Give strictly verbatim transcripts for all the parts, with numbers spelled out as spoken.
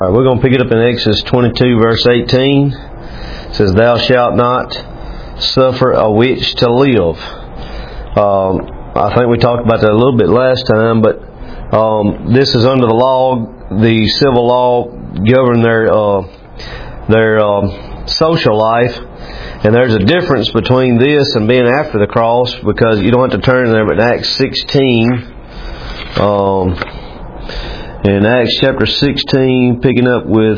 All right, we're going to pick it up in Exodus twenty-two, verse eighteen. It says, "Thou shalt not suffer a witch to live." Um, I think we talked about that a little bit last time, but um, this is under the law. The civil law govern their uh, their uh, social life, and there's a difference between this and being after the cross, because you don't have to turn there, but in Acts sixteen. Um, In Acts chapter sixteen, picking up with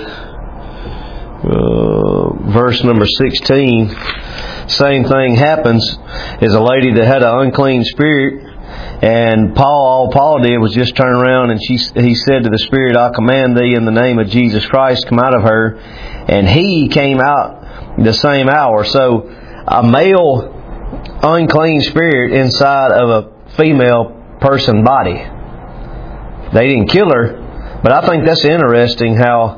uh, verse number sixteen, same thing happens. Is a lady that had an unclean spirit, and Paul, all Paul did was just turn around and she, he said to the spirit, "I command thee in the name of Jesus Christ, come out of her." And he came out the same hour. So a male unclean spirit inside of a female person body. They didn't kill her, but I think that's interesting how,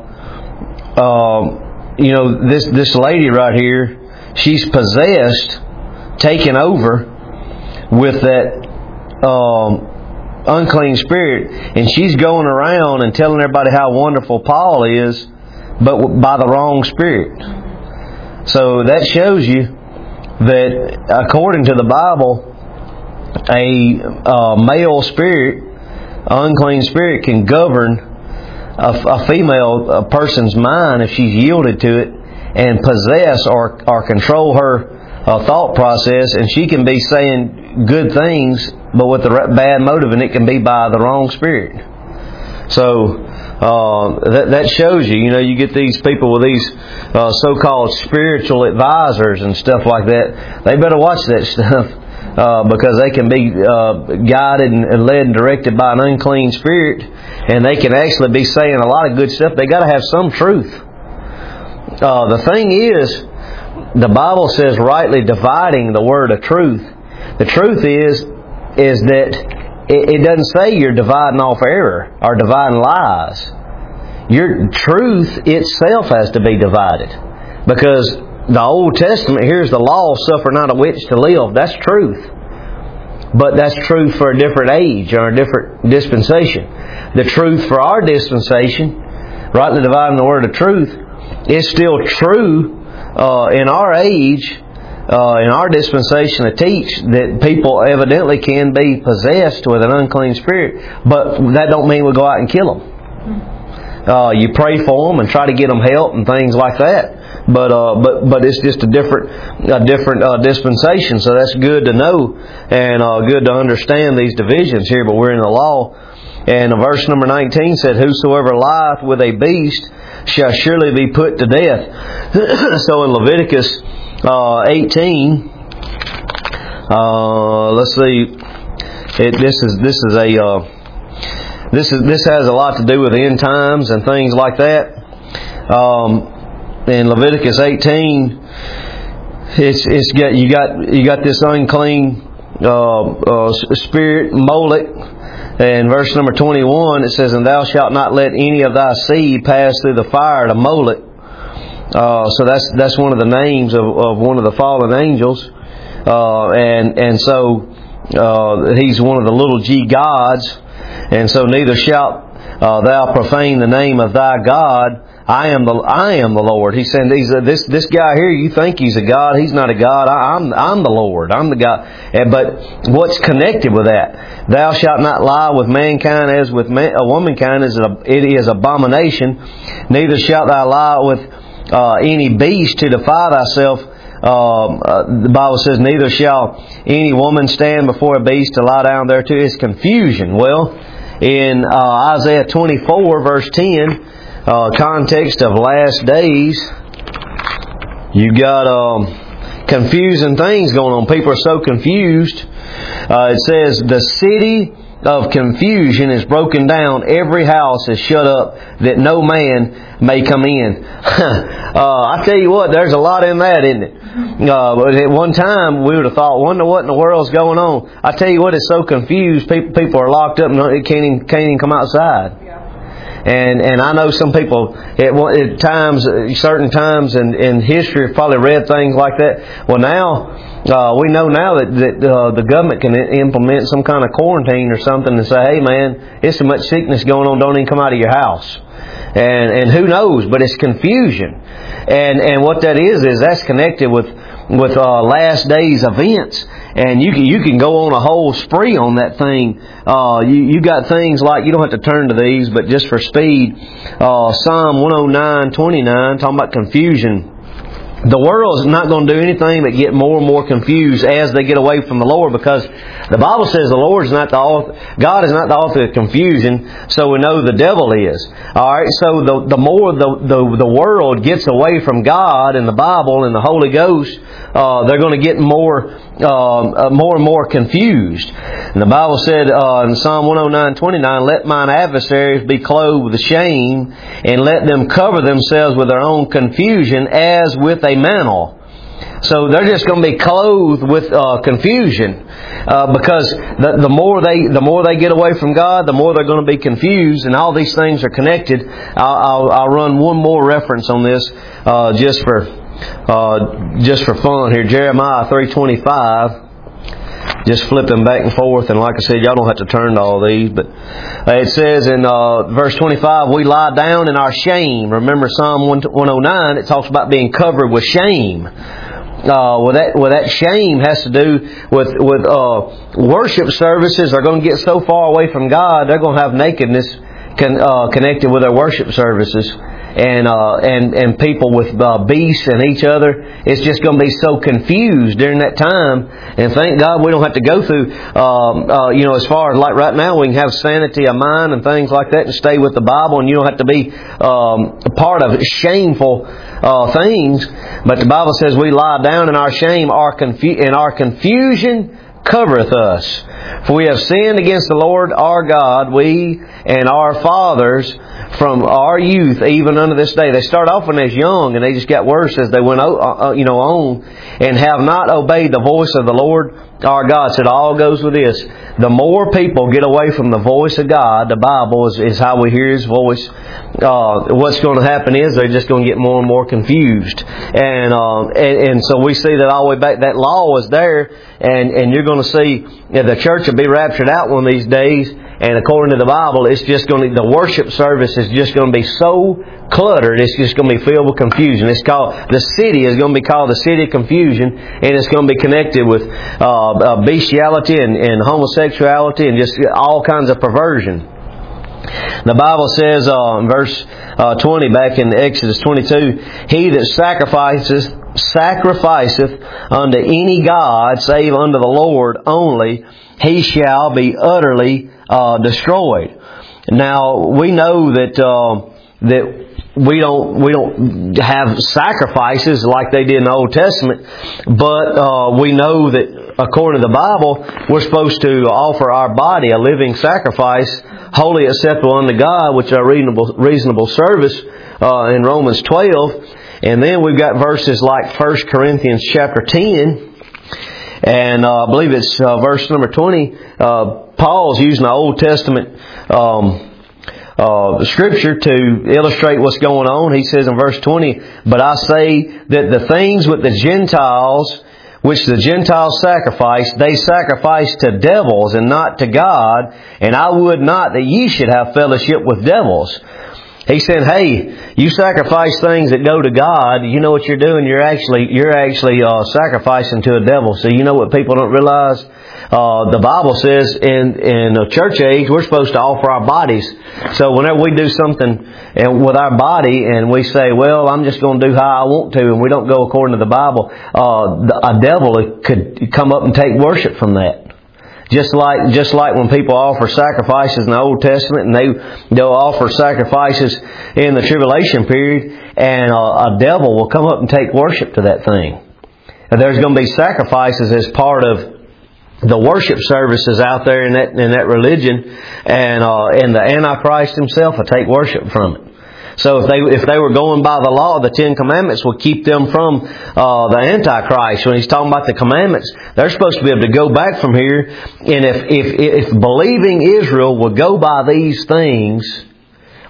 um, you know, this this lady right here, she's possessed, taken over with that um, unclean spirit, and she's going around and telling everybody how wonderful Paul is, but by the wrong spirit. So that shows you that according to the Bible, a uh, male spirit, unclean spirit, can govern a, a female a person's mind if she's yielded to it, and possess or, or control her uh, thought process, and she can be saying good things but with a bad motive, and it can be by the wrong spirit. So uh, that, that shows you, you know, you get these people with these uh, so-called spiritual advisors and stuff like that. They better watch that stuff. Uh, because they can be uh, guided and led and directed by an unclean spirit, and they can actually be saying a lot of good stuff. They got to have some truth. Uh, the thing is, the Bible says rightly dividing the word of truth. The truth is, is that it, it doesn't say you're dividing off error or dividing lies. Your truth itself has to be divided, because the Old Testament, here's the law, "Suffer not a witch to live." That's truth. But that's truth for a different age or a different dispensation. The truth for our dispensation, rightly dividing the word of truth, is still true uh, in our age, uh, in our dispensation, to teach that people evidently can be possessed with an unclean spirit. But that don't mean we go out and kill them. Uh, you pray for them and try to get them help and things like that. But uh, but but it's just a different a different uh, dispensation. So that's good to know, and uh, good to understand these divisions here. But we're in the law, and verse number nineteen said, "Whosoever lieth with a beast shall surely be put to death." So in Leviticus uh, eighteen, uh, let's see, it, this is this is a uh, this is this has a lot to do with end times and things like that. Um, In Leviticus eighteen, it's it's got you got you got this unclean uh, uh, spirit, Molech. And verse number twenty-one, it says, "And thou shalt not let any of thy seed pass through the fire to Molech." Uh, so that's that's one of the names of, of one of the fallen angels, uh, and and so uh, he's one of the little g gods. And so neither shalt uh, thou profane the name of thy God. I am the I am the Lord. He's saying these, uh, this this guy here, you think he's a God. He's not a God. I, I'm I'm the Lord. I'm the God. And, but what's connected with that? "Thou shalt not lie with mankind as with man, a womankind. Is a, it is abomination. Neither shalt thou lie with uh, any beast to defile thyself." Um, uh, the Bible says, "Neither shall any woman stand before a beast to lie down thereto." It's confusion. Well, in uh, Isaiah twenty-four, verse ten. Uh, context of last days, you got um, confusing things going on. People are so confused. Uh, it says, "The city of confusion is broken down. Every house is shut up, that no man may come in." uh, I tell you what, there's a lot in that, isn't it? Uh, but at one time, we would have thought, wonder what in the world's going on. I tell you what, it's so confused. People, people are locked up and can't even, can't even come outside. And and I know some people at, at times, certain times in, in history have probably read things like that. Well, now uh, we know now that, that uh, the government can implement some kind of quarantine or something and say, hey man, there's so much sickness going on, don't even come out of your house. And and who knows? But it's confusion. And and what that is is that's connected with with uh, last days events. And you can you can go on a whole spree on that thing. Uh, you you got things like, you don't have to turn to these, but just for speed, uh, Psalm one oh nine twenty-nine talking about confusion. The world is not going to do anything but get more and more confused as they get away from the Lord, because the Bible says the Lord is not the author, God is not the author of confusion, so we know the devil is. All right, so the the more the the, the world gets away from God and the Bible and the Holy Ghost, uh, they're going to get more uh, more and more confused. And the Bible said uh, in Psalm one oh nine twenty-nine, let mine adversaries be clothed with shame, and let them cover themselves with their own confusion as with a mantle. So they're just going to be clothed with uh, confusion, uh, because the, the more they the more they get away from God, the more they're going to be confused, and all these things are connected. I'll, I'll, I'll run one more reference on this, uh, just for uh, just for fun here. Jeremiah three twenty-five. Just flipping back and forth, and like I said, y'all don't have to turn to all these, but it says in uh, verse twenty-five, we lie down in our shame. Remember Psalm one oh nine, it talks about being covered with shame. Uh, well, that well, that shame has to do with with uh, worship services. Are going to get so far away from God, they're going to have nakedness con, uh, connected with their worship services. And uh, and and people with uh, beasts and each other, it's just going to be so confused during that time. And thank God we don't have to go through, um, uh, you know, as far as like right now, we can have sanity of mind and things like that, and stay with the Bible, and you don't have to be um, a part of shameful uh, things. But the Bible says we lie down in our shame, our confu- and our confusion covereth us. For we have sinned against the Lord our God, we and our fathers, from our youth even unto this day. They start off when they're young, and they just got worse as they went uh, you know on, and have not obeyed the voice of the Lord our God. So it all goes with this. The more people get away from the voice of God, the Bible is, is how we hear His voice. Uh, what's going to happen is they're just going to get more and more confused. And, um, and and so we see that all the way back. That law is there, and, and you're going to see, you know, the church will be raptured out one of these days. And according to the Bible, it's just going to, the worship service is just going to be so cluttered, it's just going to be filled with confusion. It's called, the city is going to be called the city of confusion, and it's going to be connected with uh, uh, bestiality and, and homosexuality and just all kinds of perversion. The Bible says uh, in verse uh, twenty, back in Exodus twenty-two, he that sacrifices sacrificeth unto any god save unto the Lord only, he shall be utterly uh, destroyed. Now we know that uh, that we don't we don't have sacrifices like they did in the Old Testament, but uh, we know that according to the Bible, we're supposed to offer our body a living sacrifice, holy acceptable unto God, which is our reasonable reasonable service uh, in Romans twelve. And then we've got verses like First Corinthians chapter ten, and uh, I believe it's uh, verse number twenty. Uh, Paul's using the Old Testament um, uh, scripture to illustrate what's going on. He says in verse twenty, but I say that the things with the Gentiles, which the Gentiles sacrifice, they sacrifice to devils and not to God. And I would not that ye should have fellowship with devils. He said, hey, you sacrifice things that go to God. You know what you're doing? You're actually you're actually uh, sacrificing to a devil. So you know what people don't realize? Uh, the Bible says in in the church age, we're supposed to offer our bodies. So whenever we do something with our body and we say, well, I'm just going to do how I want to, and we don't go according to the Bible, uh, a devil could come up and take worship from that. Just like just like when people offer sacrifices in the Old Testament, and they they'll offer sacrifices in the tribulation period, and a, a devil will come up and take worship to that thing. And there's going to be sacrifices as part of the worship services out there in that in that religion, and uh, and the Antichrist himself will take worship from it. So if they if they were going by the law, the Ten Commandments would keep them from uh, the Antichrist. When he's talking about the commandments, they're supposed to be able to go back from here. And if if if believing Israel would go by these things,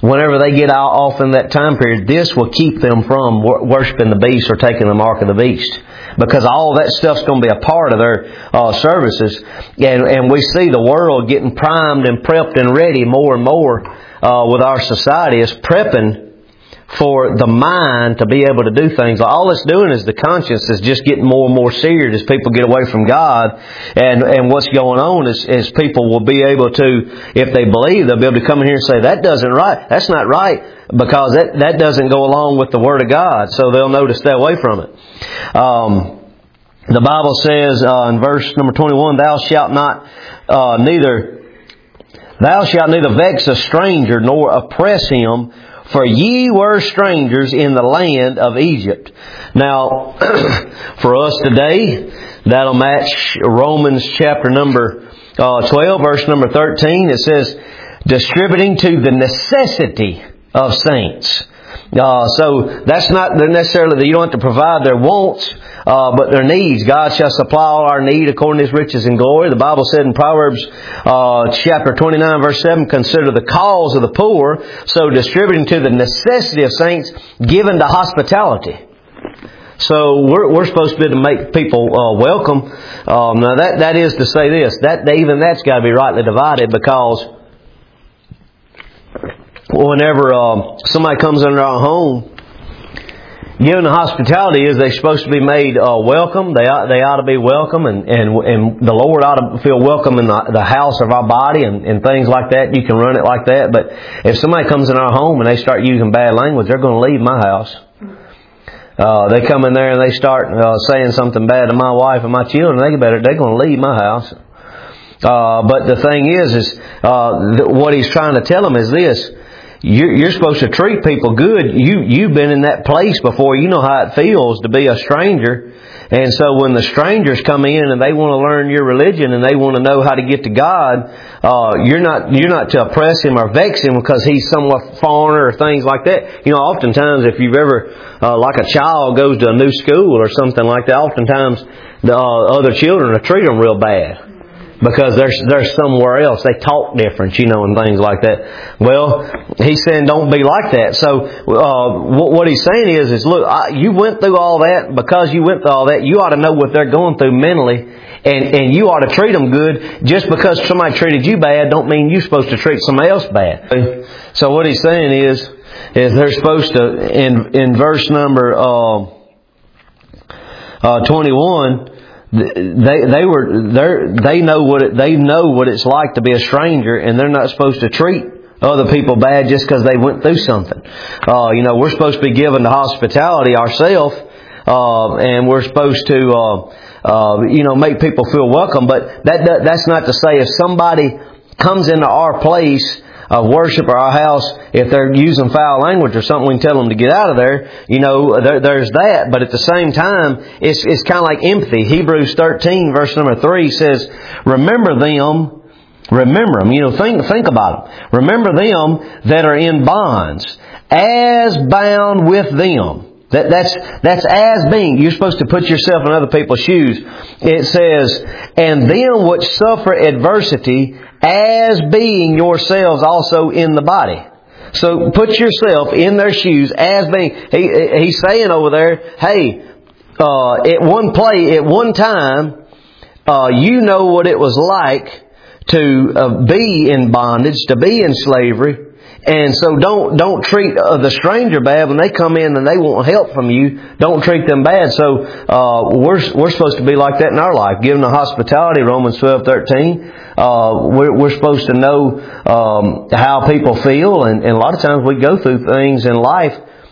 whenever they get out off in that time period, this will keep them from worshiping the beast or taking the mark of the beast. Because all that stuff's going to be a part of their uh, services. And, and we see the world getting primed and prepped and ready more and more uh, with our society is prepping for the mind to be able to do things. All it's doing is the conscience is just getting more and more seared as people get away from God. And and what's going on is, is people will be able to, if they believe, they'll be able to come in here and say, that doesn't right. That's not right, because that, that doesn't go along with the Word of God. So they'll know to stay away from it. Um, the Bible says uh, in verse number twenty-one, Thou shalt not uh, neither Thou shalt neither vex a stranger nor oppress him, for ye were strangers in the land of Egypt. Now, for us today, that'll match Romans chapter number uh, twelve, verse number thirteen. It says, distributing to the necessity of saints. Uh, so that's not necessarily that you don't have to provide their wants, uh, but their needs. God shall supply all our need according to His riches and glory. The Bible said in Proverbs uh, chapter twenty-nine, verse seven, consider the cause of the poor. So distributing to the necessity of saints, given to hospitality. So we're we're supposed to be to make people uh, welcome. Um, now that that is to say this, that even that's got to be rightly divided, because whenever uh, somebody comes into our home, giving the hospitality is they're supposed to be made uh, welcome. They ought, they ought to be welcome, and, and and the Lord ought to feel welcome in the, the house of our body and, and things like that. You can run it like that. But if somebody comes in our home and they start using bad language, they're going to leave my house. Uh, they come in there and they start uh, saying something bad to my wife and my children, they better they're going to leave my house. Uh, but the thing is, is uh, th- what he's trying to tell them is this. You're supposed to treat people good. You, you've been in that place before. You know how it feels to be a stranger. And so when the strangers come in and they want to learn your religion and they want to know how to get to God, uh, you're not you're not to oppress him or vex him because he's somewhat foreigner or things like that. You know, oftentimes if you've ever, uh, like a child goes to a new school or something like that, oftentimes the uh, other children will treat them real bad. Because they're, they're somewhere else. They talk different, you know, and things like that. Well, he's saying don't be like that. So, uh, what, what he's saying is, is look, I, you went through all that. Because you went through all that, you ought to know what they're going through mentally. And, and you ought to treat them good. Just because somebody treated you bad, don't mean you're supposed to treat somebody else bad. So what he's saying is, is they're supposed to, in, in verse number, uh, uh, twenty-one, They they were they they know what it, they know what it's like to be a stranger, and they're not supposed to treat other people bad just because they went through something. Uh, you know, we're supposed to be given the hospitality ourselves, uh, and we're supposed to uh, uh, you know make people feel welcome. But that, that that's not to say if somebody comes into our place of worship or our house, if they're using foul language or something, we can tell them to get out of there. You know, there, there's that. But at the same time, it's it's kind of like empathy. Hebrews thirteen, verse number three says, "Remember them, remember them." You know, think think about them. Remember them that are in bonds, as bound with them. That, that's that's as being. You're supposed to put yourself in other people's shoes. It says, "And them which suffer adversity, as being yourselves also in the body." So put yourself in their shoes as being. He, he's saying over there, hey, uh, at one play, at one time, uh, you know what it was like to uh, be in bondage, to be in slavery. And so don't don't treat uh, the stranger bad when they come in and they want help from you. Don't treat them bad. So uh, we're we're supposed to be like that in our life, giving the hospitality. Romans twelve thirteen. Uh, we're we're supposed to know um, how people feel, and, and a lot of times we go through things in life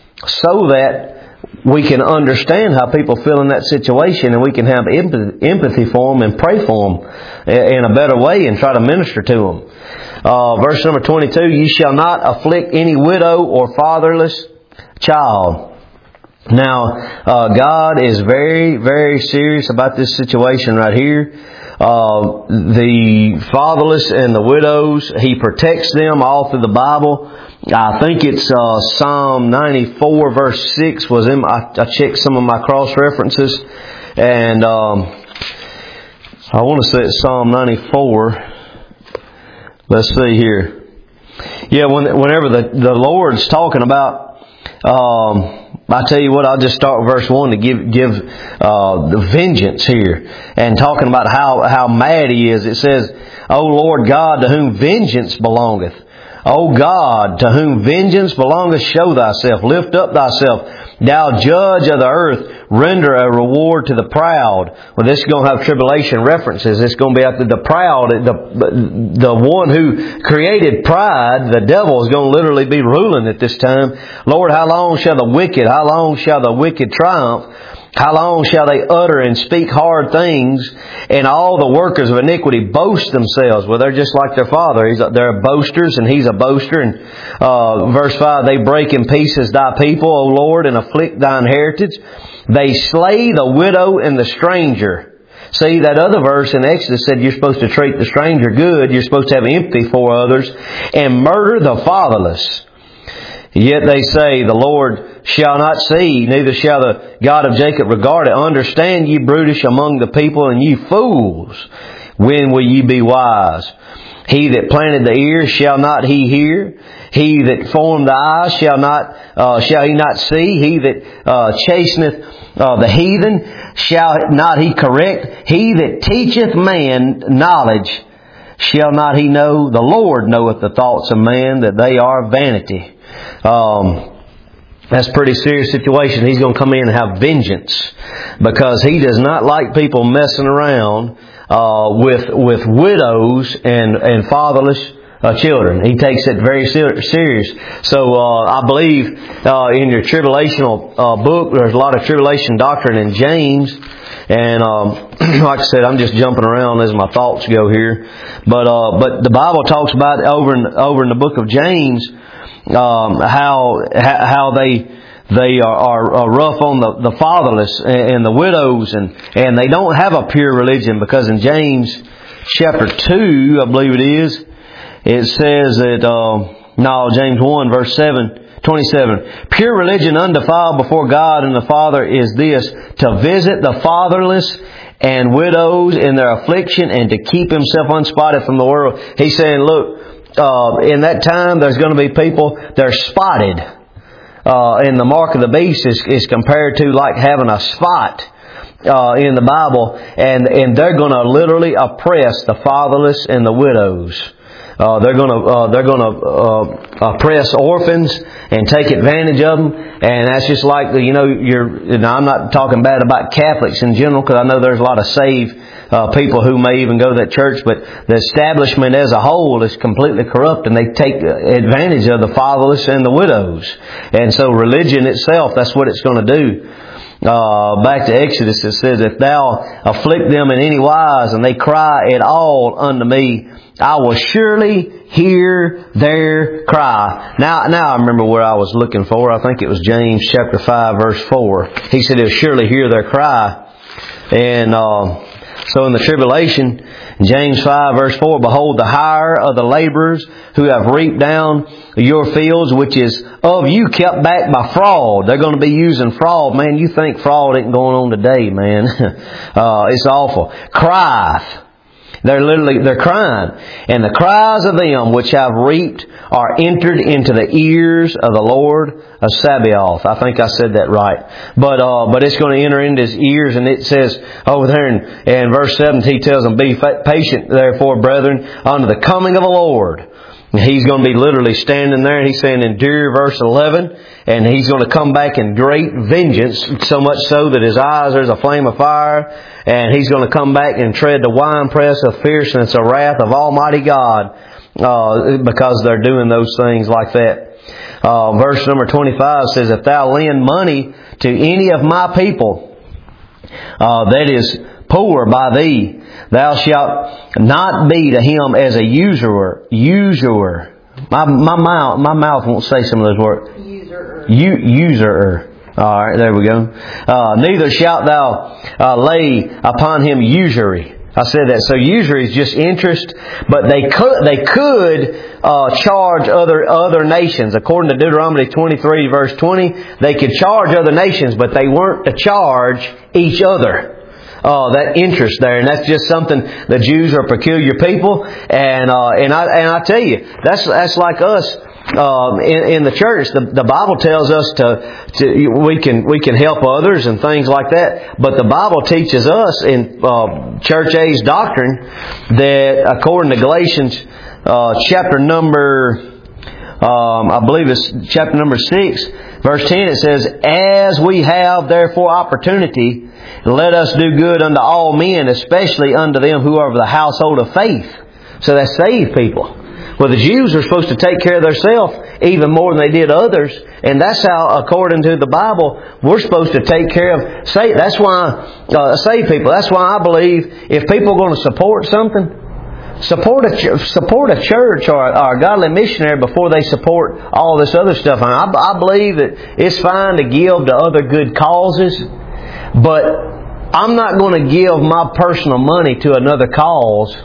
so that we can understand how people feel in that situation, and we can have empathy, empathy for them and pray for them in a better way and try to minister to them. Uh, verse number twenty-two, "Ye shall not afflict any widow or fatherless child." Now, uh, God is very, very serious about this situation right here. Uh, the fatherless and the widows, He protects them all through the Bible. I think it's uh, Psalm ninety-four, verse six was in. I, I checked some of my cross references, and um, I want to say it's Psalm ninety-four. Let's see here. Yeah, when, whenever the, the Lord's talking about, um, I tell you what, I'll just start with verse one to give give uh, the vengeance here, and talking about how, how mad He is. It says, O Lord God, to whom vengeance belongeth. O God, to whom vengeance belongeth, show Thyself. Lift up Thyself. Thou judge of the earth, render a reward to the proud. Well, this is going to have tribulation references. It's going to be after the proud, the, the one who created pride, the devil, is going to literally be ruling at this time. Lord, how long shall the wicked, how long shall the wicked triumph? How long shall they utter and speak hard things, and all the workers of iniquity boast themselves? Well, they're just like their father. He's a, they're boasters, and he's a boaster. And uh, verse five, they break in pieces Thy people, O Lord, and afflict Thine heritage. They slay the widow and the stranger. See, that other verse in Exodus said you're supposed to treat the stranger good. You're supposed to have empathy for others, and murder the fatherless. Yet they say, the Lord shall not see, neither shall the God of Jacob regard it. Understand, ye brutish among the people, and ye fools, when will ye be wise? He that planted the ear, shall not he hear? He that formed the eyes, shall not uh, shall he not see? He that uh, chasteneth uh, the heathen, shall not he correct? He that teacheth man knowledge, shall not he know? The Lord knoweth the thoughts of man, that they are vanity. Um, that's a pretty serious situation. He's going to come in and have vengeance, because He does not like people messing around uh, with with widows and and fatherless uh, children. He takes it very ser- serious. So uh, I believe uh, in your tribulational uh, book, there's a lot of tribulation doctrine in James. And um, like I said, I'm just jumping around as my thoughts go here. But uh, but the Bible talks about over in over in the book of James. Um, how how they they are, are rough on the, the fatherless and the widows, and, and they don't have a pure religion, because in James chapter two, I believe it is, it says that uh, no James one verse seven, twenty-seven, pure religion undefiled before God and the Father is this, to visit the fatherless and widows in their affliction, and to keep himself unspotted from the world. He's saying, look. Uh, in that time, there's going to be people, they're spotted. Uh, and the mark of the beast is, is compared to like having a spot uh, in the Bible. And, and they're going to literally oppress the fatherless and the widows. Uh, they're going to uh, they're going to uh, oppress orphans and take advantage of them, and that's just like, you know, you're. Now, I'm not talking bad about Catholics in general, because I know there's a lot of saved uh, people who may even go to that church, but the establishment as a whole is completely corrupt, and they take advantage of the fatherless and the widows. And so, religion itself, that's what it's going to do. Uh, back to Exodus, it says, if thou afflict them in any wise, and they cry at all unto me, I will surely hear their cry. Now, now I remember where I was looking for. I think it was James chapter five, verse four. He said, he'll surely hear their cry. And uh, so in the tribulation, James five, verse four, behold, the hire of the laborers who have reaped down your fields, which is of you kept back by fraud. They're going to be using fraud. Man, you think fraud ain't going on today, man. uh, it's awful. Crieth. They're literally, they're crying. And the cries of them which have reaped are entered into the ears of the Lord of Sabaoth. I think I said that right. But, uh, but it's going to enter into His ears, and it says over there in, in verse seven, He tells them, be patient therefore, brethren, unto the coming of the Lord. He's going to be literally standing there, and He's saying, endure, verse eleven, and He's going to come back in great vengeance, so much so that His eyes, there's a flame of fire, and He's going to come back and tread the winepress of fierceness, of wrath of Almighty God, uh, because they're doing those things like that. Uh, verse number twenty-five says, if thou lend money to any of my people, uh, that is poor by thee, thou shalt not be to him as a usurer. Usurer. My my mouth my mouth won't say some of those words. Usurer. U, usurer. All right, there we go. Uh, neither shalt thou uh, lay upon him usury. I said that. So usury is just interest, but they could they could uh, charge other other nations. According to Deuteronomy twenty-three, verse twenty, they could charge other nations, but they weren't to charge each other. uh, that interest there, and that's just something the Jews are a peculiar people, and uh, and I and I tell you, that's that's like us. Um, in, in the church, the, the Bible tells us to, to we can we can help others and things like that. But the Bible teaches us in uh, church age doctrine that according to Galatians uh, chapter number, um, I believe it's chapter number six, verse ten. It says, "As we have therefore opportunity, let us do good unto all men, especially unto them who are of the household of faith." So that's saved people. Well, the Jews are supposed to take care of themselves even more than they did others. And that's how, according to the Bible, we're supposed to take care of... Say, that's why, uh, save people. That's why I believe if people are going to support something, support a, support a church or a, or a godly missionary before they support all this other stuff. I, I believe that it's fine to give to other good causes, but I'm not going to give my personal money to another cause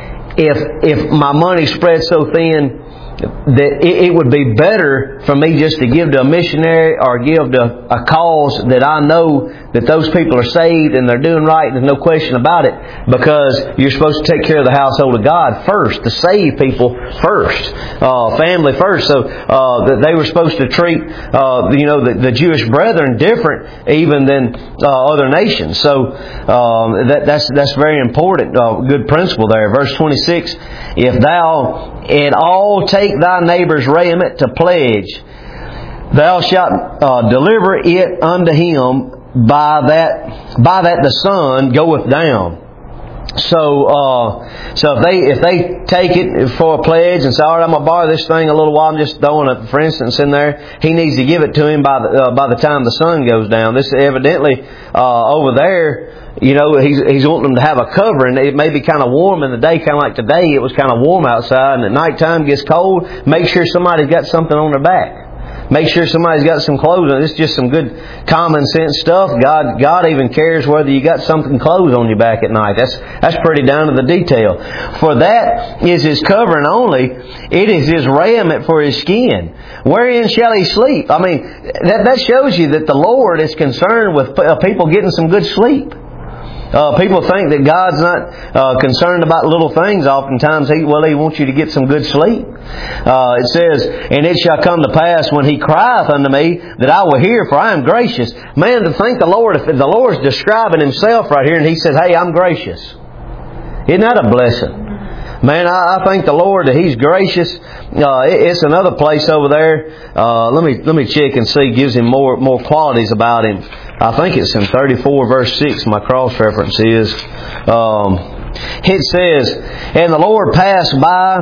If if my money spread so thin that it, it would be better for me just to give to a missionary or give to a cause that I know that those people are saved and they're doing right, there's no question about it, because you're supposed to take care of the household of God first, to save people first, uh, family first. So uh, that they were supposed to treat uh, you know the, the Jewish brethren different even than uh, other nations. So um, that, that's that's very important, uh, good principle there. Verse twenty-six, "If thou in all take thy neighbour's raiment to pledge, thou shalt uh, deliver it unto him by that by that the sun goeth down." So, uh, so if they if they take it for a pledge and say, "All right, I'm gonna borrow this thing a little while," I'm just throwing it, for instance, in there. He needs to give it to him by the uh, by the time the sun goes down. This evidently uh, over there. You know, he's he's wanting them to have a covering. It may be kind of warm in the day, kind of like today. It was kind of warm outside, and at nighttime gets cold. Make sure somebody's got something on their back. Make sure somebody's got some clothes on. It's just some good common sense stuff. God God even cares whether you got something clothes on your back at night. That's that's pretty down to the detail. For that is his covering only. It is his raiment for his skin. Wherein shall he sleep? I mean, that that shows you that the Lord is concerned with people getting some good sleep. Uh, people think that God's not uh, concerned about little things. Oftentimes, He well, He wants you to get some good sleep. Uh, it says, "And it shall come to pass when He crieth unto me that I will hear, for I am gracious." Man, to think the Lord, if the Lord's describing Himself right here, and He says, "Hey, I'm gracious." Isn't that a blessing? Man, I, I thank the Lord that He's gracious. Uh, it, it's another place over there. Uh, let me let me check and see. Gives Him more more qualities about Him. I think it's in thirty-four verse six. My cross reference is. Um, it says, "And the Lord passed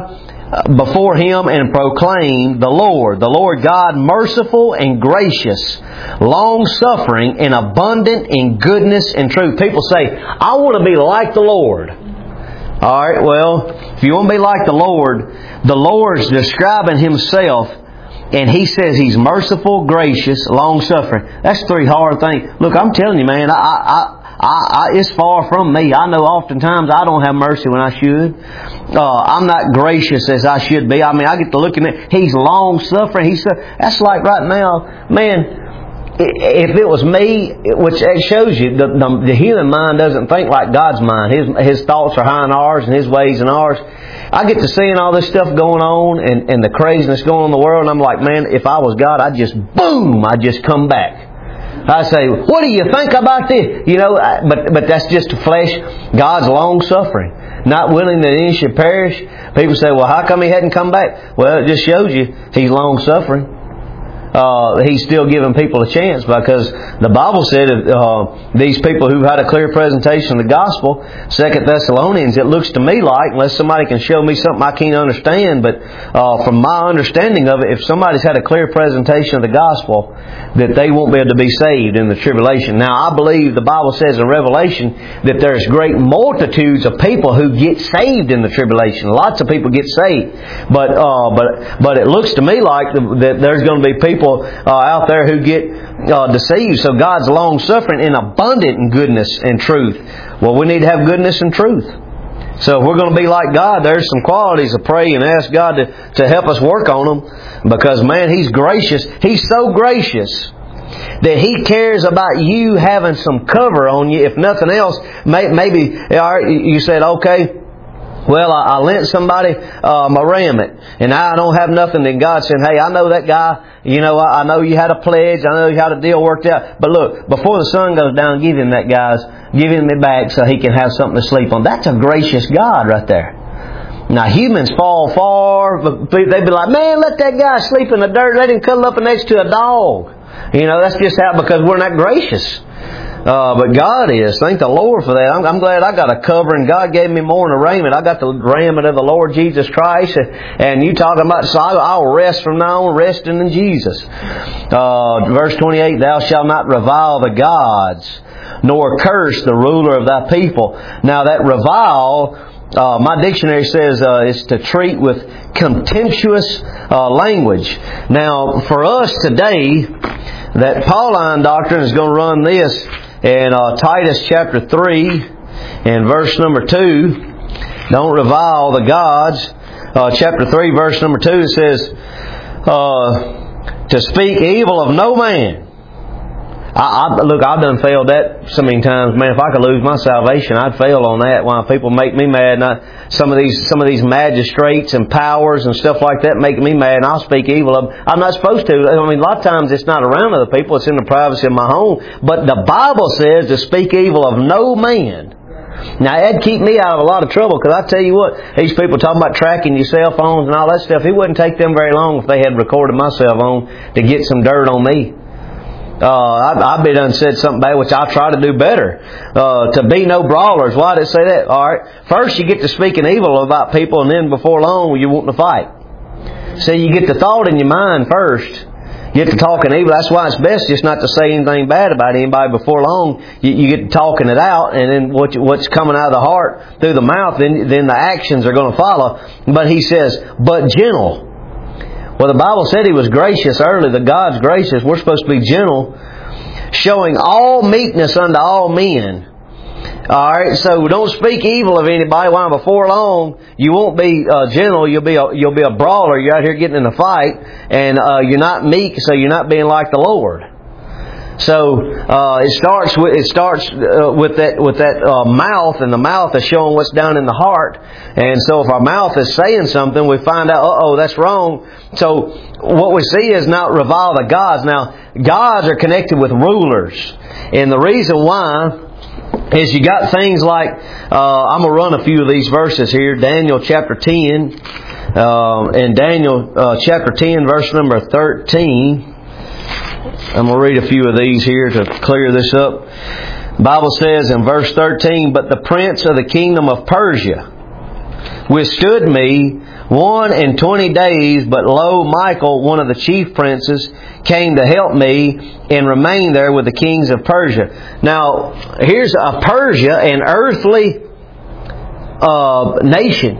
by before him and proclaimed, the Lord, the Lord God, merciful and gracious, long-suffering and abundant in goodness and truth." People say, "I want to be like the Lord." All right, well, if you want to be like the Lord, the Lord's describing Himself, and He says He's merciful, gracious, long-suffering. That's three hard things. Look, I'm telling you, man, I, I, I, I, it's far from me. I know oftentimes I don't have mercy when I should. Uh, I'm not gracious as I should be. I mean, I get to looking at He's long-suffering. He's that's like right now, man. If it was me, which it shows you, the, the, the human mind doesn't think like God's mind. His His thoughts are higher than ours, and His ways than ours. I get to seeing all this stuff going on, and, and the craziness going on in the world, and I'm like, man, if I was God, I'd just, boom, I'd just come back. I say, what do you think about this? You know, but but that's just flesh. God's long-suffering, not willing that any should perish. People say, well, how come He hadn't come back? Well, it just shows you He's long-suffering. Uh, he's still giving people a chance, because the Bible said uh, these people who've had a clear presentation of the gospel, Second Thessalonians, it looks to me like, unless somebody can show me something I can't understand, but uh, from my understanding of it, if somebody's had a clear presentation of the gospel, that they won't be able to be saved in the tribulation. Now, I believe the Bible says in Revelation that there's great multitudes of people who get saved in the tribulation. Lots of people get saved, but uh, but but it looks to me like that there's going to be people Uh, out there who get uh, deceived. So God's long-suffering and abundant in goodness and truth. Well, we need to have goodness and truth. So if we're going to be like God, there's some qualities to pray and ask God to, to help us work on them. Because, man, He's gracious. He's so gracious that He cares about you having some cover on you. If nothing else, maybe you said, okay, well, I, I lent somebody uh, my raiment, and I don't have nothing. Then God said, hey, I know that guy. You know, I, I know you had a pledge. I know you had a deal worked out. But look, before the sun goes down, give him that, guys. Give him it back so he can have something to sleep on. That's a gracious God right there. Now, humans fall far. They'd be like, man, let that guy sleep in the dirt. Let him cuddle up next to a dog. You know, that's just how, because we're not gracious. Uh, but God is. Thank the Lord for that. I'm, I'm glad I got a covering. God gave me more than a raiment. I got the raiment of the Lord Jesus Christ. And, and you talking about, so I'll, I'll rest from now on, resting in Jesus. Uh, verse twenty-eight, thou shalt not revile the gods, nor curse the ruler of thy people. Now that revile, Uh, my dictionary says uh, is to treat with contemptuous uh, language. Now, for us today, that Pauline doctrine is going to run this in uh, Titus chapter three and verse number two. Don't revile the gods. Uh, chapter three, verse number two, it says, uh, to speak evil of no man. I, I, look, I've done failed that so many times. Man, if I could lose my salvation, I'd fail on that. Why people make me mad? And I, some of these, some of these magistrates and powers and stuff like that make me mad, and I'll speak evil of them. I'm not supposed to. I mean, a lot of times it's not around other people; it's in the privacy of my home. But the Bible says to speak evil of no man. Now, that'd keep me out of a lot of trouble, because I tell you what, these people talking about tracking your cell phones and all that stuff. It wouldn't take them very long if they had recorded my cell phone to get some dirt on me. Uh, I, I've been done said something bad, which I'll try to do better. Uh, to be no brawlers. Why did it say that? All right. First, you get to speaking evil about people, and then before long, you want to fight. See, you get the thought in your mind first. You get to talking evil. That's why it's best just not to say anything bad about anybody before long. You, you get to talking it out, and then what, what's coming out of the heart through the mouth, then, then the actions are going to follow. But he says, but gentle. Well, the Bible said He was gracious early. The God's gracious. We're supposed to be gentle, showing all meekness unto all men. All right, so don't speak evil of anybody. Why? Before long, you won't be uh, gentle. You'll be a, you'll be a brawler. You're out here getting in a fight, and uh, you're not meek, so you're not being like the Lord. So uh, it starts with it starts uh, with that with that uh, mouth, and the mouth is showing what's down in the heart. And so if our mouth is saying something, we find out, uh oh, that's wrong. So what we see is not revile the gods. Now, gods are connected with rulers, and the reason why is you got things like uh, I'm gonna run a few of these verses here. Daniel chapter ten, uh, and Daniel uh, chapter ten, verse number thirteen. I'm going to read a few of these here to clear this up. The Bible says in verse thirteen, but the prince of the kingdom of Persia withstood me one and twenty days, but lo, Michael, one of the chief princes, came to help me and remained there with the kings of Persia. Now, here's a Persia, an earthly uh, nation.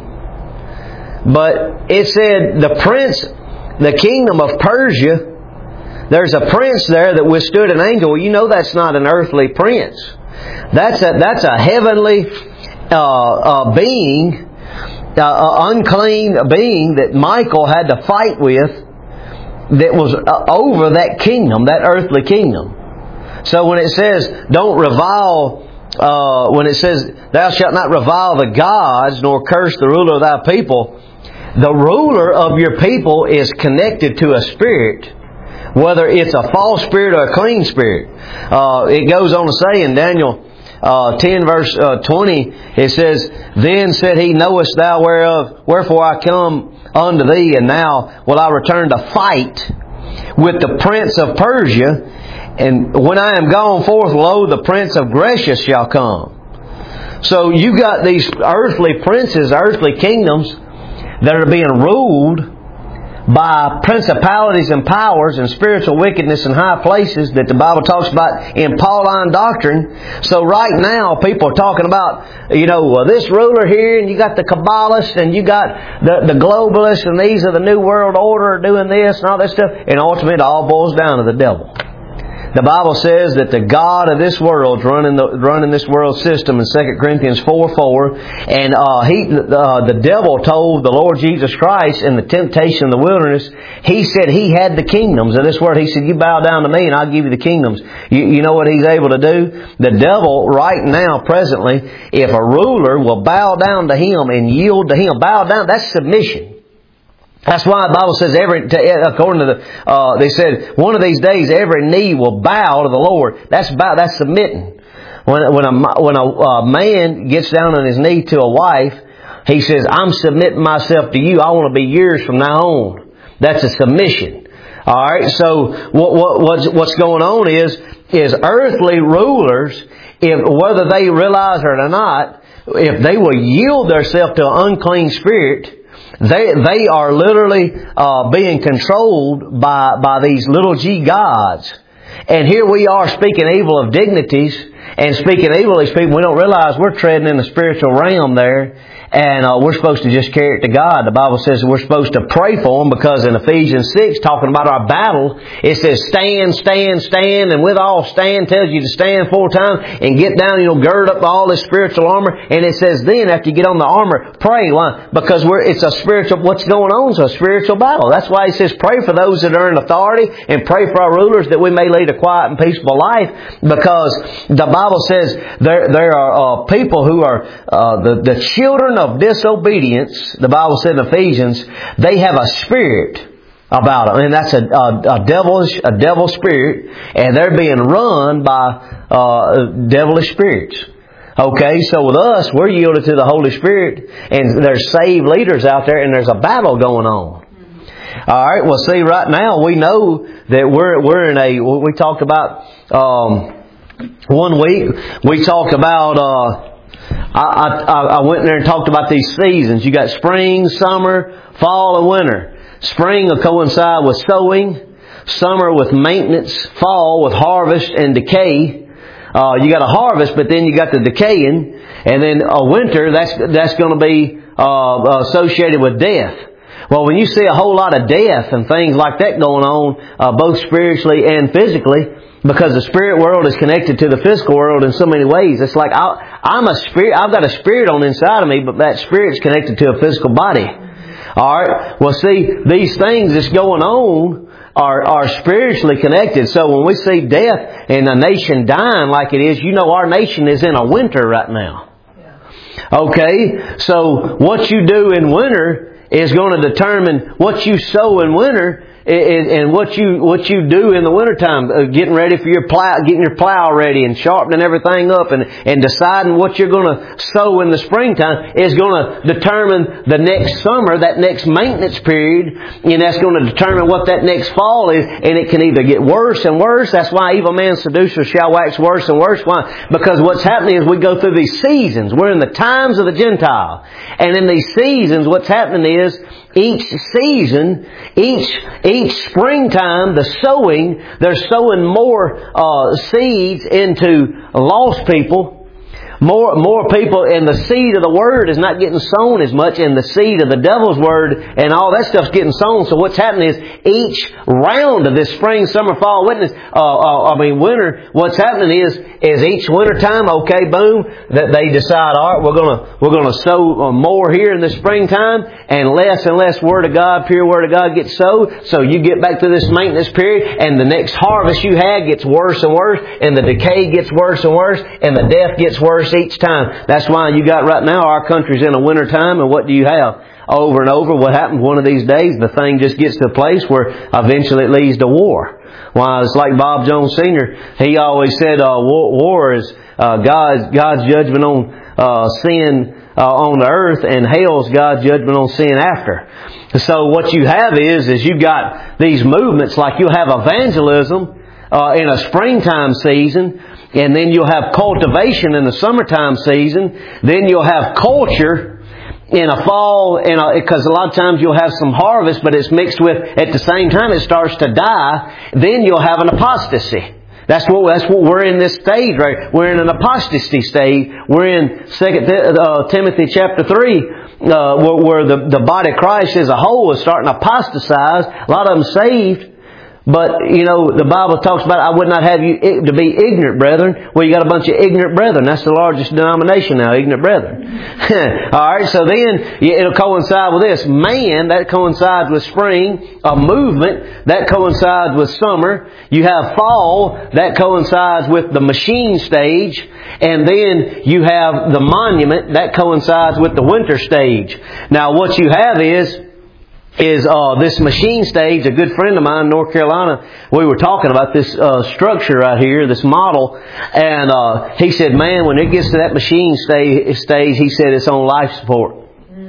But it said the prince, the kingdom of Persia, there's a prince there that withstood an angel. Well, you know that's not an earthly prince. That's a that's a heavenly uh, uh, being, uh, uh, unclean being that Michael had to fight with. That was uh, over that kingdom, that earthly kingdom. So when it says don't revile, uh, when it says thou shalt not revile the gods nor curse the ruler of thy people, the ruler of your people is connected to a spirit. Whether it's a false spirit or a clean spirit. Uh, it goes on to say in Daniel uh, ten verse uh, twenty, it says, then said he, knowest thou whereof, wherefore I come unto thee, and now will I return to fight with the prince of Persia, and when I am gone forth, lo, the prince of Grecia shall come. So you got these earthly princes, earthly kingdoms that are being ruled by principalities and powers and spiritual wickedness in high places that the Bible talks about in Pauline doctrine. So right now, people are talking about, you know, uh, this ruler here, and you got the Kabbalists, and you got the, the globalists, and these are the New World Order doing this and all that stuff. And ultimately, it all boils down to the devil. The Bible says that the God of this world is running the running this world system in Second Corinthians four four, and uh, he uh, the devil told the Lord Jesus Christ in the temptation in the wilderness, he said he had the kingdoms of this world. He said, "You bow down to me, and I'll give you the kingdoms." You, you know what he's able to do? The devil right now, presently, if a ruler will bow down to him and yield to him, bow down, that's submission. That's why the Bible says every, according to the, uh, they said, one of these days every knee will bow to the Lord. That's bow, that's submitting. When, when a, when a, a man gets down on his knee to a wife, he says, "I'm submitting myself to you. I want to be yours from now on." That's a submission. Alright, so what, what, what's, what's going on is, is earthly rulers, if, whether they realize it or not, if they will yield themselves to an unclean spirit, They they are literally uh, being controlled by by these little g gods. And here we are speaking evil of dignities and speaking evil of these people. We don't realize we're treading in the spiritual realm there. And uh, we're supposed to just carry it to God. The Bible says we're supposed to pray for them, because in Ephesians six, talking about our battle, it says stand, stand, stand, and with all stand tells you to stand four times and get down, you know, gird up all this spiritual armor. And it says then, after you get on the armor, pray. Why? Because we're, it's a spiritual, what's going on is a spiritual battle. That's why it says pray for those that are in authority and pray for our rulers that we may lead a quiet and peaceful life. Because the Bible says there, there are uh, people who are uh, the, the children of disobedience. The Bible said in Ephesians, they have a spirit about them, and that's a, a, a devilish, a devil spirit, and they're being run by uh, devilish spirits. Okay, so with us, we're yielded to the Holy Spirit, and there's saved leaders out there, and there's a battle going on. All right, well, see, right now we know that we're we're in a. We talked about um, one week. We talked about. Uh, I, I, I went in there and talked about these seasons. You got spring, summer, fall, and winter. Spring will coincide with sowing, summer with maintenance, fall with harvest and decay. Uh, you got a harvest, but then you got the decaying, and then a winter that's that's going to be uh, associated with death. Well, when you see a whole lot of death and things like that going on, uh, both spiritually and physically, because the spirit world is connected to the physical world in so many ways. It's like I, I'm a spirit. I've got a spirit on the inside of me, but that spirit's connected to a physical body. All right. Well, see, these things that's going on are are spiritually connected. So when we see death and a nation dying like it is, you know, our nation is in a winter right now. Okay. So what you do in winter is going to determine what you sow in winter. And what you what you do in the wintertime, uh, getting ready for your plow, getting your plow ready and sharpening everything up and, and deciding what you're going to sow in the springtime is going to determine the next summer, that next maintenance period, and that's going to determine what that next fall is. And it can either get worse and worse. That's why evil man's seducer shall wax worse and worse. Why? Because what's happening is we go through these seasons. We're in the times of the Gentile. And in these seasons, what's happening is each season, each each springtime, the sowing, they're sowing more uh, seeds into lost people. More more people, and the seed of the Word is not getting sown as much, and the seed of the devil's word and all that stuff's getting sown. So what's happening is each round of this spring, summer, fall, witness, uh, uh, I mean winter, what's happening is is each winter time, okay, boom, that they decide, all right, we're gonna we're gonna sow more here in the springtime, and less and less Word of God, pure Word of God gets sowed. So you get back to this maintenance period, and the next harvest you had gets worse and worse, and the decay gets worse and worse, and the death gets worse each time. That's why you got right now our country's in a winter time, and what do you have? Over and over, what happens one of these days, the thing just gets to a place where eventually it leads to war. Why, it's like Bob Jones Senior He always said uh, war, war is uh, God's, God's judgment on uh, sin uh, on the earth, and hell's God's judgment on sin after. So what you have is, is you've got these movements, like you'll have evangelism uh, in a springtime season, and then you'll have cultivation in the summertime season. Then you'll have culture in a fall, because a, a lot of times you'll have some harvest, but it's mixed with, at the same time it starts to die. Then you'll have an apostasy. That's what that's what we're in this stage, right? We're in an apostasy stage. We're in Second uh, Timothy chapter three, uh, where, where the, the body of Christ as a whole is starting to apostatize. A lot of them saved, But, you know, the Bible talks about, I would not have you to be ignorant, brethren. Well, you got a bunch of ignorant brethren. That's the largest denomination now, ignorant brethren. Alright, so then it'll coincide with this. Man, that coincides with spring. A movement, that coincides with summer. You have fall, that coincides with the machine stage. And then you have the monument, that coincides with the winter stage. Now, what you have is, is uh this machine stage. A good friend of mine in North Carolina, we were talking about this uh structure right here, this model, and uh he said, man, when it gets to that machine stage, stage he said it's on life support.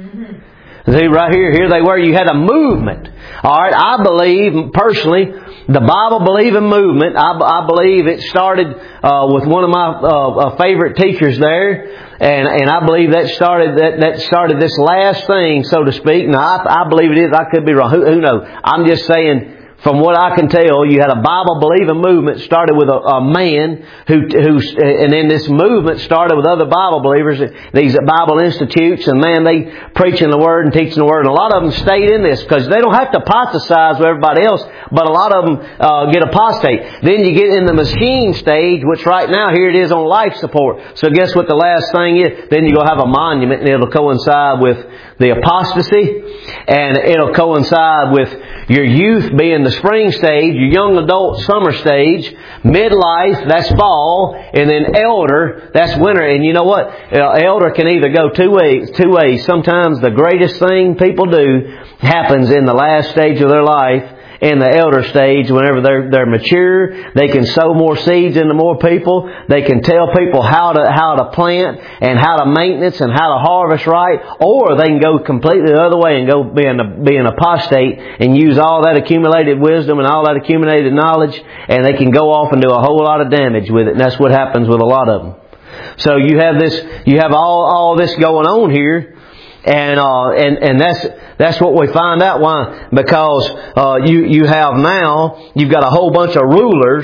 Mm-hmm. See, right here, here they were, you had a movement. Alright, I believe, personally, the Bible believing movement, I, I believe it started uh with one of my uh, uh favorite teachers there. And and I believe that started that, that started this last thing, so to speak. Now, I, I believe it is. I could be wrong. Who, who knows? I'm just saying, from what I can tell, you had a Bible-believing movement started with a, a man who, who, and then this movement started with other Bible believers, these Bible institutes, and man, they preaching the Word and teaching the Word. And a lot of them stayed in this because they don't have to apostatize with everybody else, but a lot of them uh, get apostate. Then you get in the machine stage, which right now here it is on life support. So guess what the last thing is? Then you're going to have a monument, and it'll coincide with the apostasy, and it'll coincide with your youth being the spring stage, your young adult summer stage, midlife, that's fall, and then elder, that's winter. And you know what? Elder can either go two ways. Two ways. Sometimes the greatest thing people do happens in the last stage of their life. In the elder stage, whenever they're they're mature, they can sow more seeds into more people. They can tell people how to how to plant and how to maintenance and how to harvest right. Or they can go completely the other way and go be an be an apostate and use all that accumulated wisdom and all that accumulated knowledge, and they can go off and do a whole lot of damage with it. And that's what happens with a lot of them. So you have this, you have all all this going on here. And, uh, and, and that's, that's what we find out. Why? Because, uh, you, you have now, you've got a whole bunch of rulers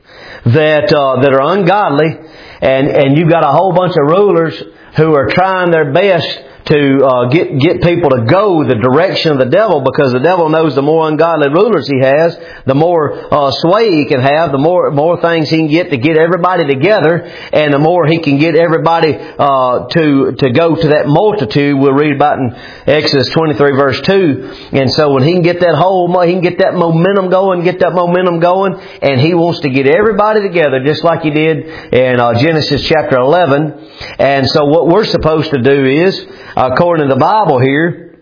that, uh, that are ungodly, and, and you've got a whole bunch of rulers who are trying their best to uh, get get people to go the direction of the devil, because the devil knows the more ungodly rulers he has, the more uh, sway he can have, the more more things he can get to get everybody together, and the more he can get everybody uh, to to go to that multitude. We'll read about in Exodus twenty-three verse two. And so when he can get that whole, he can get that momentum going, get that momentum going, and he wants to get everybody together, just like he did in uh, Genesis chapter eleven. And so what we're supposed to do is, according to the Bible here,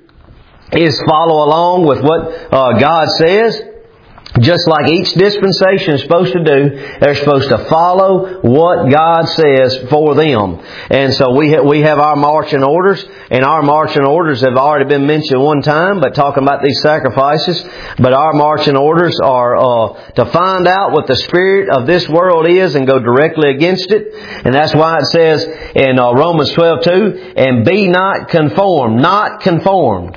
is follow along with what uh, God says. Just like each dispensation is supposed to do, they're supposed to follow what God says for them. And so we ha- we have our marching orders, and our marching orders have already been mentioned one time, but talking about these sacrifices. But our marching orders are uh, to find out what the spirit of this world is and go directly against it. And that's why it says in uh, Romans twelve two, and be not conformed, not conformed.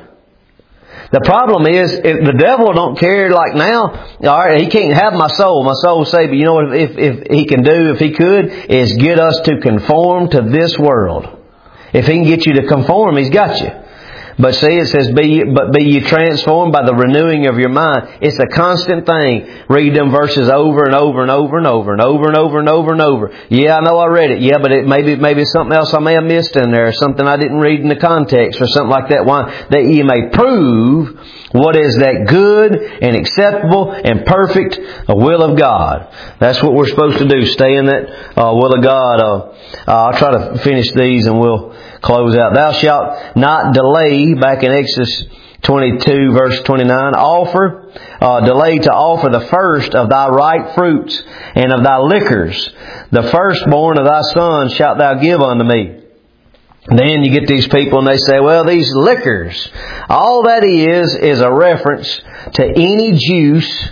The problem is, if the devil don't care like now, all right, he can't have my soul. My soul say, but you know what, if, if he can do, if he could, is get us to conform to this world. If he can get you to conform, he's got you. But see, it says, be, but be ye transformed by the renewing of your mind. It's a constant thing. Read them verses over and over and over and over and over and over and over and over. Yeah, I know I read it. Yeah, but it maybe, maybe it's something else I may have missed in there, or something I didn't read in the context, or something like that. Why? That ye may prove what is that good and acceptable and perfect will of God. That's what we're supposed to do. Stay in that uh, will of God. Uh, uh, I'll try to finish these and we'll close out. Thou shalt not delay, back in Exodus twenty-two verse twenty-nine, offer, uh, delay to offer the first of thy ripe fruits and of thy liquors. The firstborn of thy sons shalt thou give unto me. Then you get these people and they say, well, these liquors, all that is, is a reference to any juice,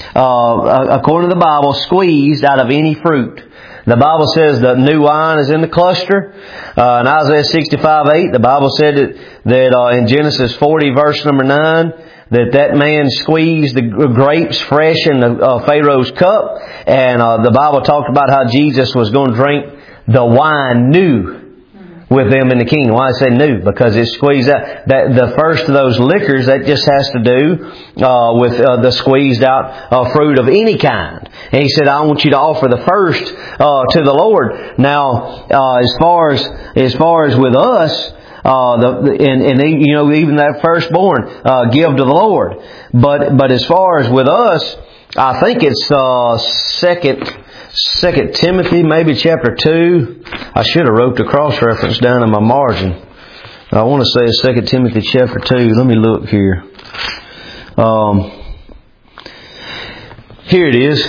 uh, according to the Bible, squeezed out of any fruit. The Bible says the new wine is in the cluster. Uh, in Isaiah sixty-five eight, the Bible said that, that uh, in Genesis forty verse number nine, that that man squeezed the grapes fresh in the uh, Pharaoh's cup. And uh, the Bible talked about how Jesus was going to drink the wine new. with them in the kingdom. Why I say new? Because it squeezed out. That the first of those liquors, that just has to do uh, with uh, the squeezed out uh, fruit of any kind. And He said, I want you to offer the first uh, to the Lord. Now, uh, as far as as far as with us, uh, the, and and you know even that firstborn uh, give to the Lord. But but as far as with us, I think it's uh, second. Second Timothy, maybe chapter two. I should have wrote the cross reference down in my margin. I want to say it's Second Timothy chapter two. Let me look here. Um, here it is.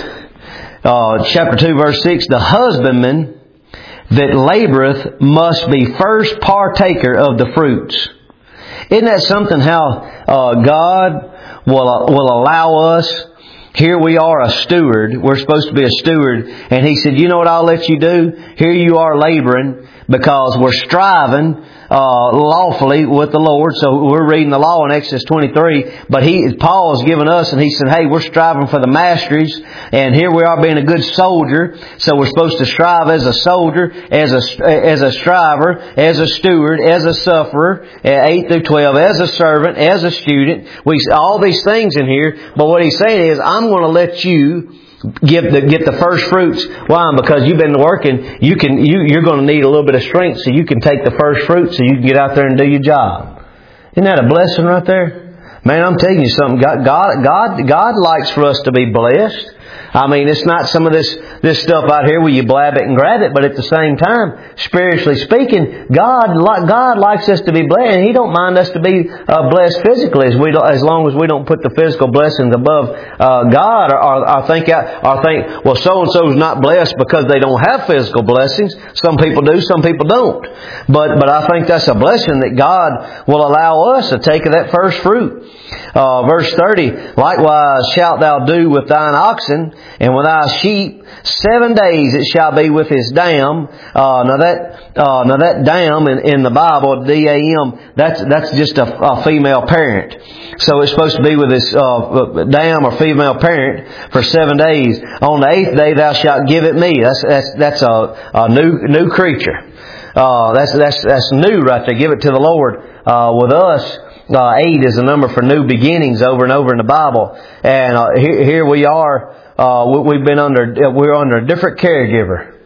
Uh, chapter two, verse six. The husbandman that laboureth must be first partaker of the fruits. Isn't that something how uh, God will will allow us? Here we are a steward. We're supposed to be a steward. And He said, you know what I'll let you do? Here you are laboring because we're striving uh, lawfully with the Lord. So we're reading the law in Exodus twenty-three. But he, Paul has given us, and he said, hey, we're striving for the masteries. And here we are being a good soldier. So we're supposed to strive as a soldier, as a, as a striver, as a steward, as a sufferer, eight through twelve, as a servant, as a student. We all these things in here. But what he's saying is, I'm going to let you Get the get the first fruits. Why? Because you've been working. You can you you're going to need a little bit of strength, so you can take the first fruits, so you can get out there and do your job. Isn't that a blessing right there? Man, I'm telling you something. God God God, God likes for us to be blessed. I mean, it's not some of this this stuff out here where you blab it and grab it, but at the same time, spiritually speaking, God God likes us to be blessed, and He don't mind us to be uh, blessed physically, as we don't, as long as we don't put the physical blessings above uh, God, or, or, or think or think well, so and so is not blessed because they don't have physical blessings. Some people do, some people don't. But but I think that's a blessing that God will allow us to take of that first fruit. Uh, verse thirty, likewise shalt thou do with thine oxen and with thy sheep. Seven days it shall be with his dam. Uh, now that uh, now that dam in, in the Bible, D A M, that's that's just a, a female parent. So it's supposed to be with his uh, dam or female parent for seven days. On the eighth day thou shalt give it me. That's that's that's a, a new new creature. Uh, that's that's that's new right there. Give it to the Lord. Uh, with us. Uh, eight is the number for new beginnings over and over in the Bible. And uh, here, here we are. Uh, we, we've been under. We're under a different caregiver.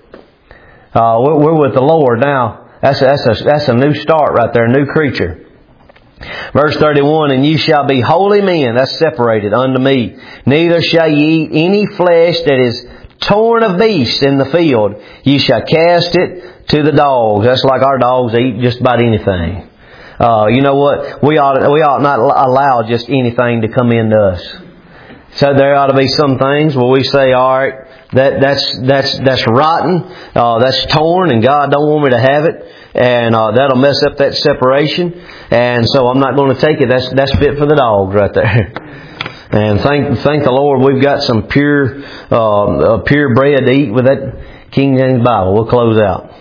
Uh, we're, we're with the Lord now. That's a, that's a that's a new start right there. A new creature. Verse thirty-one. And ye shall be holy men. That's separated unto me. Neither shall ye eat any flesh that is torn of beasts in the field. Ye shall cast it to the dogs. That's like our dogs eat just about anything. Uh, you know what? We ought we ought not allow just anything to come into us. So there ought to be some things where we say, all right, that that's that's that's rotten, uh, that's torn, and God don't want me to have it, and uh, that'll mess up that separation, and so I'm not going to take it. That's that's fit for the dogs right there. And thank thank the Lord, we've got some pure uh, uh, pure bread to eat with that King James Bible. We'll close out.